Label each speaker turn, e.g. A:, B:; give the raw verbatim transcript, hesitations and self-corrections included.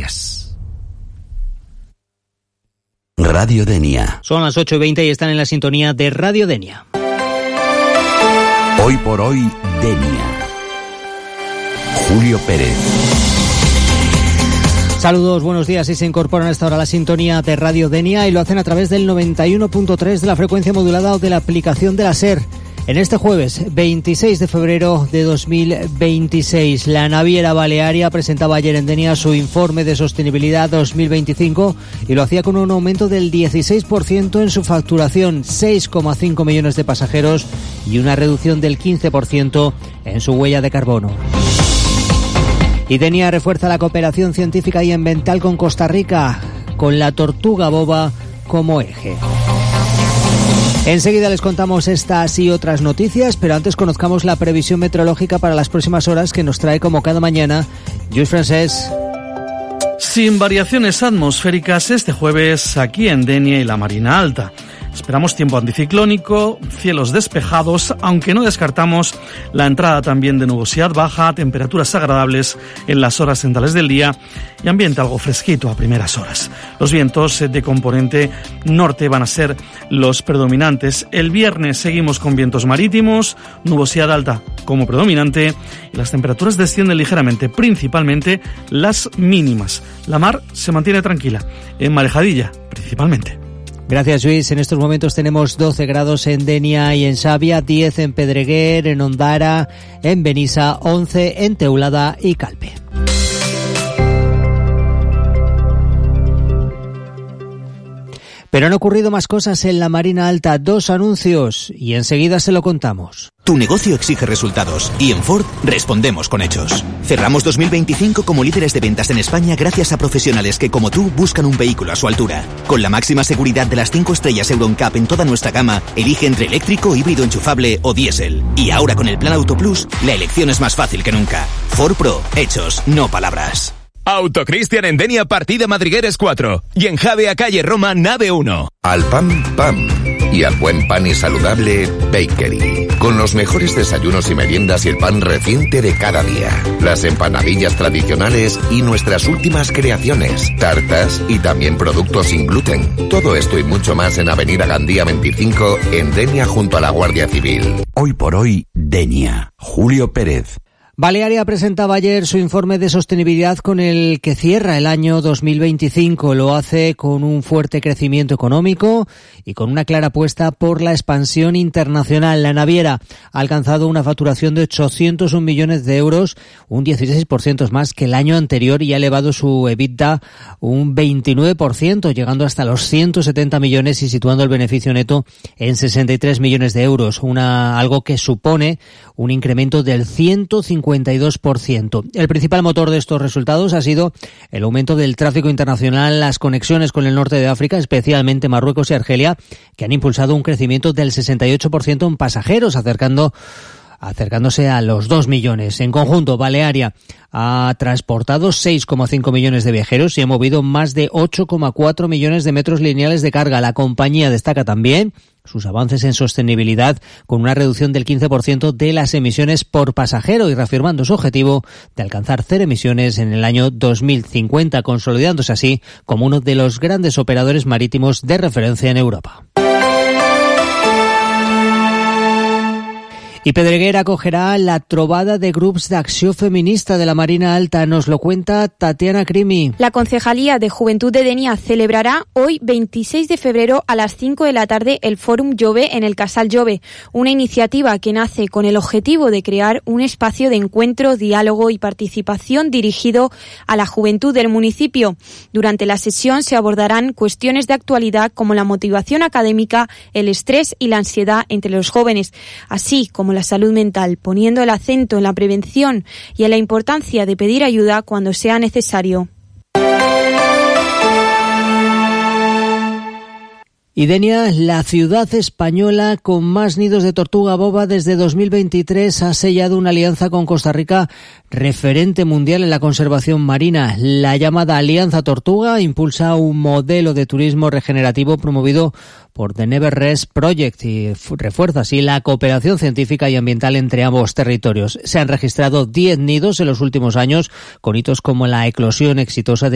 A: Canarias. Radio Denia.
B: Son las ocho y veinte y están en la sintonía de Radio Denia.
A: Hoy por hoy, Denia. Julio Pérez.
B: Saludos, buenos días, y se incorporan a esta hora a la sintonía de Radio Denia y lo hacen a través del noventa y uno punto tres de la frecuencia modulada o de la aplicación de la SER. En este jueves, veintiséis de febrero de dos mil veintiséis, la naviera Balearia presentaba ayer en Denia su informe de sostenibilidad dos mil veinticinco y lo hacía con un aumento del dieciséis por ciento en su facturación, seis coma cinco millones de pasajeros y una reducción del quince por ciento en su huella de carbono. Y Denia refuerza la cooperación científica y ambiental con Costa Rica, con la tortuga boba como eje. Enseguida les contamos estas y otras noticias, pero antes conozcamos la previsión meteorológica para las próximas horas que nos trae como cada mañana Lluís Francés.
C: Sin variaciones atmosféricas este jueves aquí en Denia y la Marina Alta. Esperamos tiempo anticiclónico, cielos despejados, aunque no descartamos la entrada también de nubosidad baja, temperaturas agradables en las horas centrales del día y ambiente algo fresquito a primeras horas. Los vientos de componente norte van a ser los predominantes. El viernes seguimos con vientos marítimos, nubosidad alta como predominante y las temperaturas descienden ligeramente, principalmente las mínimas. La mar se mantiene tranquila, en Marejadilla principalmente.
B: Gracias, Luis. En estos momentos tenemos doce grados en Denia y en Xavia, diez en Pedreguer, en Ondara, en Benissa, once en Teulada y Calpe. Pero han ocurrido más cosas en la Marina Alta, dos anuncios, y enseguida se lo contamos.
D: Tu negocio exige resultados y en Ford respondemos con hechos. Cerramos dos mil veinticinco como líderes de ventas en España gracias a profesionales que como tú buscan un vehículo a su altura. Con la máxima seguridad de las cinco estrellas Euro N C A P en toda nuestra gama, elige entre eléctrico, híbrido enchufable o diésel. Y ahora con el Plan Auto Plus, la elección es más fácil que nunca. Ford Pro, hechos, no palabras.
E: Autocristian en Denia, partida Madrigueres cuatro. Y en Javea, calle Roma, nave uno.
F: Al pan, pan. Y al buen pan y saludable, Bakery. Con los mejores desayunos y meriendas y el pan reciente de cada día. Las empanadillas tradicionales y nuestras últimas creaciones. Tartas y también productos sin gluten. Todo esto y mucho más en Avenida Gandía veinticinco, en Denia, junto a la Guardia Civil.
A: Hoy por hoy, Denia. Julio Pérez.
B: Balearia presentaba ayer su informe de sostenibilidad con el que cierra el año dos mil veinticinco. Lo hace con un fuerte crecimiento económico y con una clara apuesta por la expansión internacional. La naviera ha alcanzado una facturación de ochocientos un millones de euros, un dieciséis por ciento más que el año anterior, y ha elevado su EBITDA un veintinueve por ciento, llegando hasta los ciento setenta millones y situando el beneficio neto en sesenta y tres millones de euros, una algo que supone un incremento del ciento cincuenta y dos por ciento. El principal motor de estos resultados ha sido el aumento del tráfico internacional, las conexiones con el norte de África, especialmente Marruecos y Argelia, que han impulsado un crecimiento del sesenta y ocho por ciento en pasajeros, acercando acercándose a los dos millones. En conjunto, Balearia ha transportado seis coma cinco millones de viajeros y ha movido más de ocho coma cuatro millones de metros lineales de carga. La compañía destaca también sus avances en sostenibilidad, con una reducción del quince por ciento de las emisiones por pasajero y reafirmando su objetivo de alcanzar cero emisiones en el año dos mil cincuenta, consolidándose así como uno de los grandes operadores marítimos de referencia en Europa. Y Pedreguer acogerá la trobada de grups d'acció feminista de la Marina Alta. Nos lo cuenta Tatiana Crimi.
G: La Concejalía de Juventud de Denia celebrará hoy, veintiséis de febrero, a las cinco de la tarde, el Fórum Jove en el Casal Jove, una iniciativa que nace con el objetivo de crear un espacio de encuentro, diálogo y participación dirigido a la juventud del municipio. Durante la sesión se abordarán cuestiones de actualidad como la motivación académica, el estrés y la ansiedad entre los jóvenes, así como la salud mental, poniendo el acento en la prevención y en la importancia de pedir ayuda cuando sea necesario.
B: Y Denia, la ciudad española con más nidos de tortuga boba desde dos mil veintitrés, ha sellado una alianza con Costa Rica, referente mundial en la conservación marina. La llamada Alianza Tortuga impulsa un modelo de turismo regenerativo promovido por The Never Rest Project y refuerza así la cooperación científica y ambiental entre ambos territorios. Se han registrado diez nidos en los últimos años, con hitos como la eclosión exitosa de